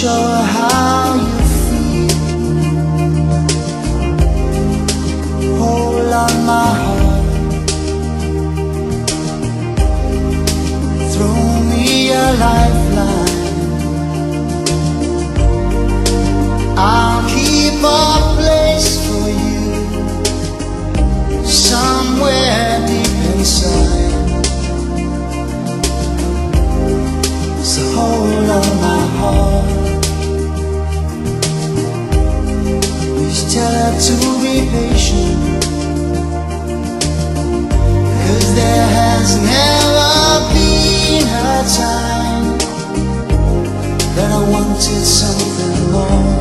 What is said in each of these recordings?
sure how you feel. Hold on my heart, throw me a lifeline. I'll keep a place for you somewhere deep inside. So hold on my heart, please tell her to be patient, 'cause there has never been a time that I wanted something more.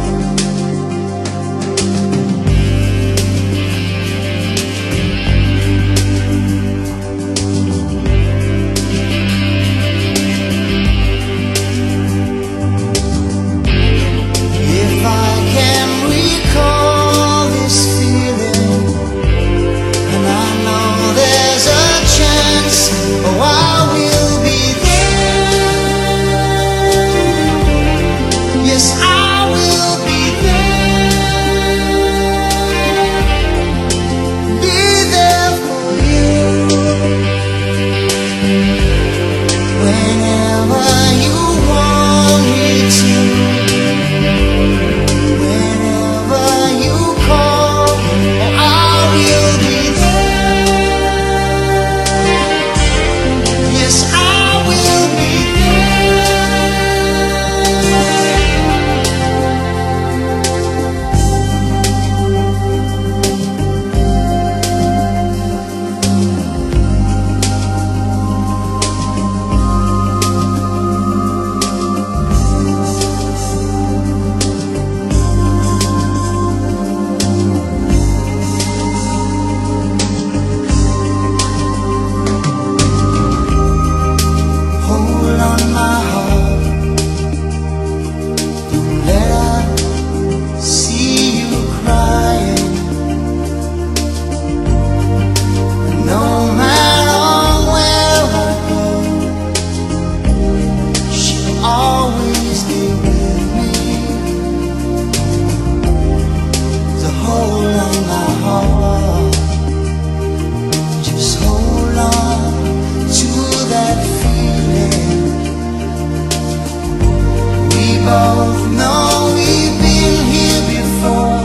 Both know we've been here before.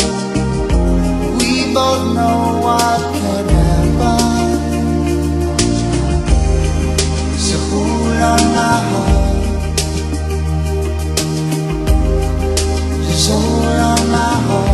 We both know what can happen. So hold on my heart, just hold on my heart.